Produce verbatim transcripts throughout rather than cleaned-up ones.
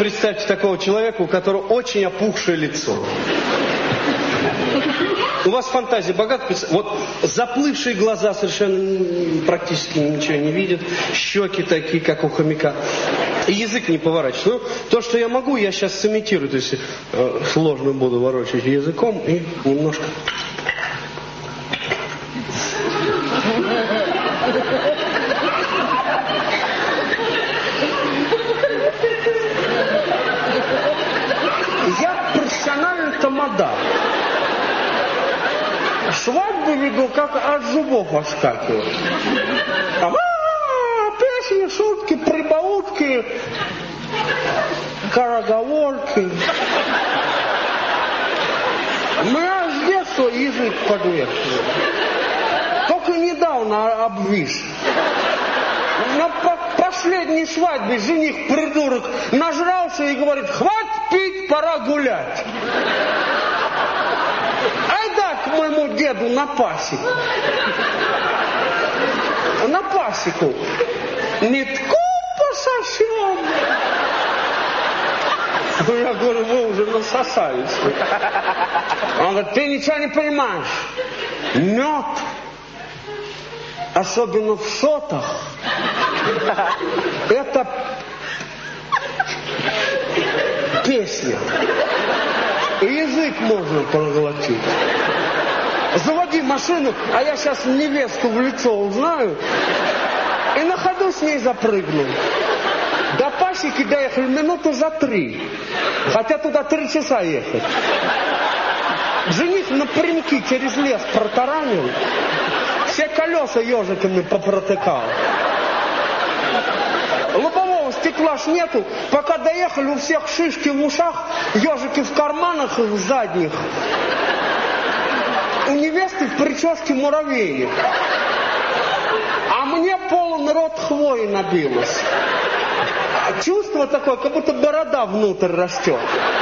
представьте такого человека, у которого очень опухшее лицо. У вас фантазия богата. Вот заплывшие глаза совершенно практически ничего не видят. Щеки такие, как у хомяка. И язык не поворачивается. Ну, то, что я могу, я сейчас сымитирую. То есть э, сложно буду ворочать языком и немножко... Я профессиональный тамада. Свадьбу веду, как от зубов отскакиваю. Там, а-а-а, песни, шутки, прибаутки, скороговорки. У меня с детства язык подвешивает. Только недавно обвис. На последней свадьбе жених придурок нажрался и говорит: хватит пить, пора гулять. Айда к моему деду на пасеку. На пасеку. Метку пососем. Я говорю: вы уже насосались. Он говорит: ты ничего не понимаешь. Мед, особенно в сотах, это песня. Язык можно проглотить. Заводи машину, а я сейчас невесту в лицо узнаю и на ходу с ней запрыгну. До пасеки доехали минуту за три. Хотя туда три часа ехать. Жених напрямки через лес протаранил. Все колеса ежиками попротыкал. Лобового стекла ж нету. Пока доехали, у всех шишки в ушах, ежики в карманах и в задних. У невесты в прическе муравейник. А мне полон рот хвои набилось. Чувство такое, как будто борода внутрь растет.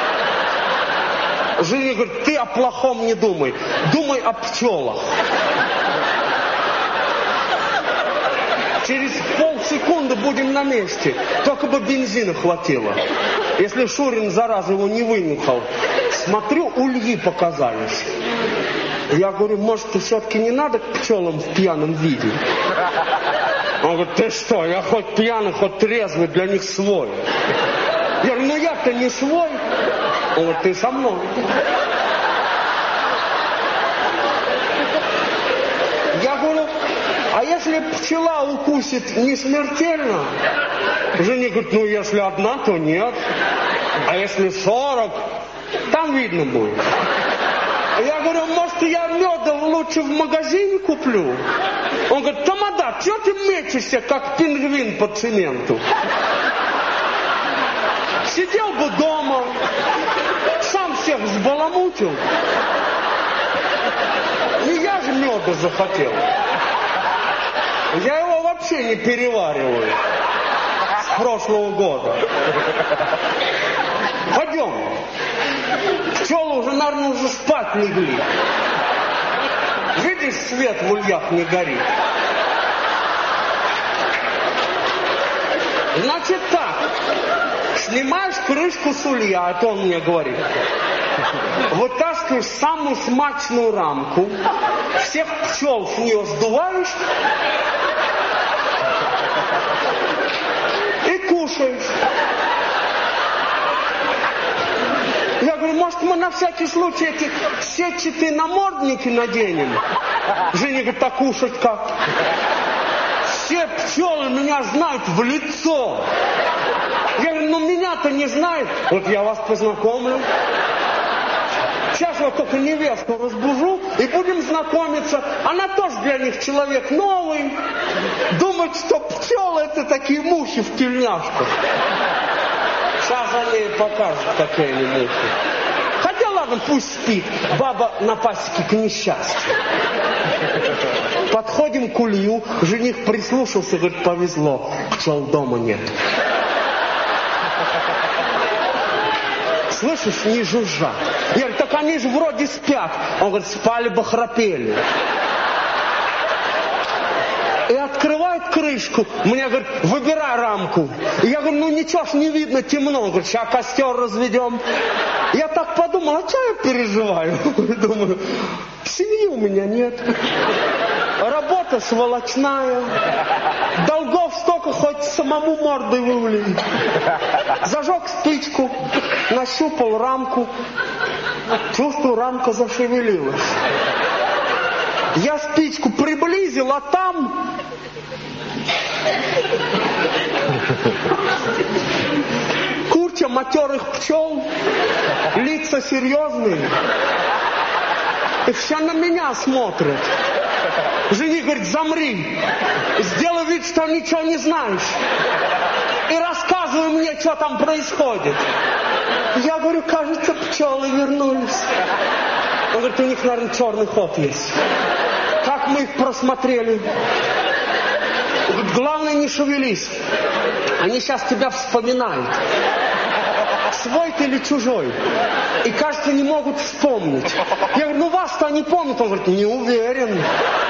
Женя говорит: ты о плохом не думай. Думай о пчелах. Через полсекунды будем на месте. Только бы бензина хватило. Если Шурин, зараза, его не вынюхал. Смотрю, ульи показались. Я говорю: может, все-таки не надо к пчелам в пьяном виде? Он говорит: ты что, я хоть пьяный, хоть трезвый, для них свой. Я говорю: ну я-то не свой. Он говорит: ты со мной. Я говорю: а если пчела укусит, не смертельно? Женя говорит: ну если одна, то нет. А если сорок, там видно будет. Я говорю: может, я меда лучше в магазине куплю? Он говорит: тамада, что ты мечешься, как пингвин по цементу? Сидел бы дома, сам всех взбаламутил. И я же меда захотел. Я его вообще не перевариваю с прошлого года. Пойдем. Пчелы уже, наверное, уже спать легли. Видишь, свет в ульях не горит. Значит так. Снимаешь крышку с улья, это он мне говорит. Вытаскиваешь самую смачную рамку, всех пчел с нее сдуваешь и кушаешь. Я говорю: может, мы на всякий случай эти сетчатые намордники наденем? Женя говорит: так кушать как? Все пчелы меня знают в лицо. Я говорю: ну меня-то не знают. Вот я вас познакомлю. Сейчас вот только невесту разбужу и будем знакомиться. Она тоже для них человек новый. Думает, что пчелы это такие мухи в тельняшках. Сейчас они покажут, какие они мухи. Хотя ладно, пусть спит. Баба на пасеке к несчастью. Подходим к улью. Жених прислушался, говорит: повезло, пчел дома нет. Слышишь, не жужжат. Я говорю: так они же вроде спят. Он говорит: спали бы, храпели. и открывает крышку. Мне говорит, выбирай рамку. И я говорю, ну ничего ж не видно, темно. Он говорит, сейчас костер разведем. Я так подумал, а что я переживаю? Думаю, семьи у меня нет. Работа сволочная. Долгов столько, хоть самому мордой вывалить. Зажег спичку, нащупал рамку. Чувствую, рамка зашевелилась. Я спичку приблизил, а там... куча матерых пчел, лица серьезные. И все на меня смотрят. Жених говорит, замри, сделай вид, что ничего не знаешь. И рассказывай мне, что там происходит. Я говорю, кажется, пчелы вернулись. Он говорит, у них, наверное, черный ход есть. Как мы их просмотрели. Говорит, главное, не шевелись. Они сейчас тебя вспоминают. Свой ты или чужой. И, кажется, не могут вспомнить. Я говорю, ну вас-то они помнят. Он говорит, не уверен.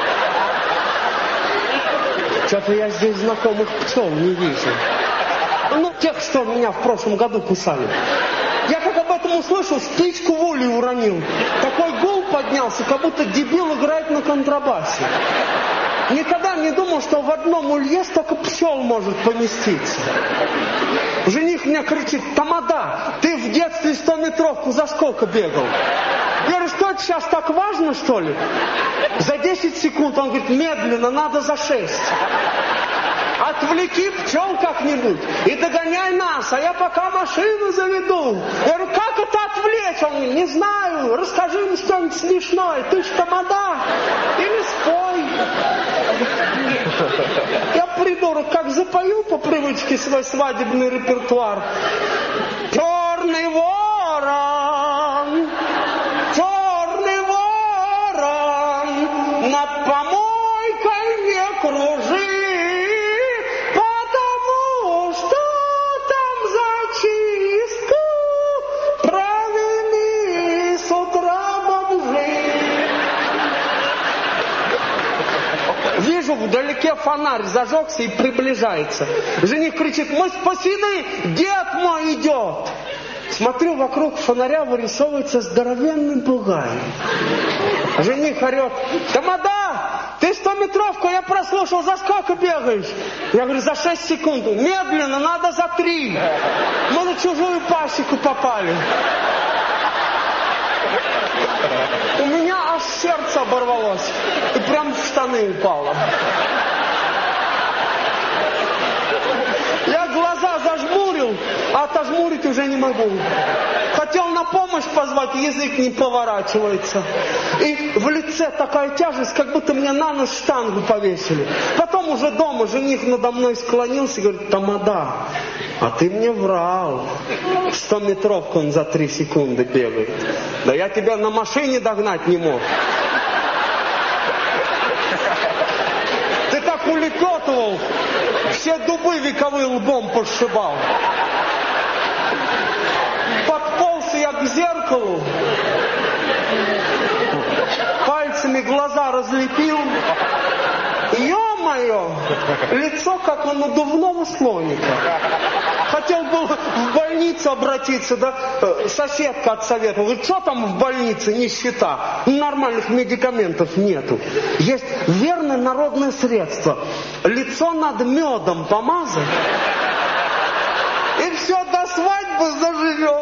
Что-то я здесь знакомых пчел не вижу. Ну, тех, что меня в прошлом году кусали. Я как об этом услышал, спичку в улей уронил. Такой гул поднялся, как будто дебил играет на контрабасе. Никогда не думал, что в одном улье столько пчел может поместиться. Жених мне кричит, тамада, ты в детстве стометровку за сколько бегал? Я говорю, что это сейчас так важно, что ли? За десять секунд. Он говорит, медленно, надо за шесть. Отвлеки пчел как-нибудь и догоняй нас, а я пока машину заведу. Я говорю, как это отвлечь? Он говорит, не знаю, расскажи им что-нибудь смешное. Ты ж тамада, или спой. Я, придурок, как запою по привычке свой свадебный репертуар. Черный ворон, черный ворон, над помойкой не кружи. Вижу, вдалеке фонарь зажегся и приближается. Жених кричит, мы спасены, дед мой идет. Смотрю, вокруг фонаря вырисовывается здоровенный бугай. Жених орет, тамада, ты стометровку, я прослушал, за сколько бегаешь? Я говорю, за шесть секунд. Медленно, надо за три. Мы на чужую пасеку попали. У меня аж сердце оборвалось и прям в штаны упало. Я глаза зажмурил, а отожмурить уже не могу. Хотел на помощь позвать, язык не поворачивается. И в лице такая тяжесть, как будто мне на нос штангу повесили. Потом уже дома жених надо мной склонился и говорит, тамада, а ты мне врал. Стометровку он за три секунды бегает. Да я тебя на машине догнать не мог. Ты так улепетывал, все дубы вековые лбом подшибал. Подполз я к зеркалу, пальцами глаза разлепил. Ё-моё, лицо как у надувного слоника. Хотел был в больницу обратиться, да, соседка отсоветовала. Говорит, что там в больнице, нищета? Нормальных медикаментов нету. Есть верное народное средство. Лицо надо медом помазать. И все, до свадьбы заживет.